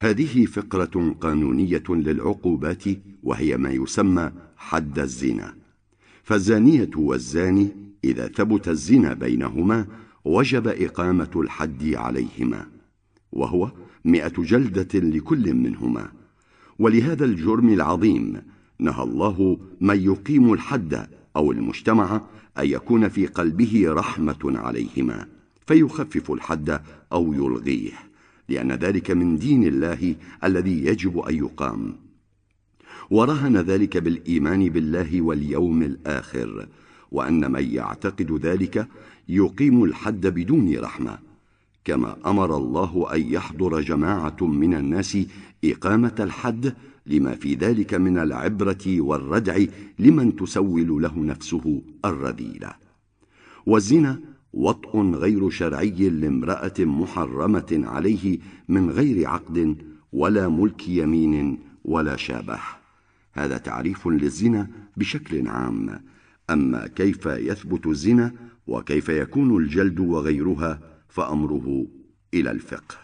هذه فقرة قانونية للعقوبات، وهي ما يسمى حد الزنا. فالزانية والزاني إذا ثبت الزنا بينهما وجب إقامة الحد عليهما، وهو 100 جلدة لكل منهما. ولهذا الجرم العظيم نهى الله من يقيم الحد أو المجتمع أن يكون في قلبه رحمة عليهما فيخفف الحد أو يلغيه، لأن ذلك من دين الله الذي يجب أن يقام. ورهن ذلك بالإيمان بالله واليوم الآخر، وأن من يعتقد ذلك يقيم الحد بدون رحمة، كما أمر الله أن يحضر جماعة من الناس إقامة الحد لما في ذلك من العبرة والردع لمن تسول له نفسه الرذيلة. والزنا وطء غير شرعي لامرأة محرمة عليه من غير عقد ولا ملك يمين ولا شابه. هذا تعريف للزنا بشكل عام. أما كيف يثبت الزنا وكيف يكون الجلد وغيرها فأمره إلى الفقه.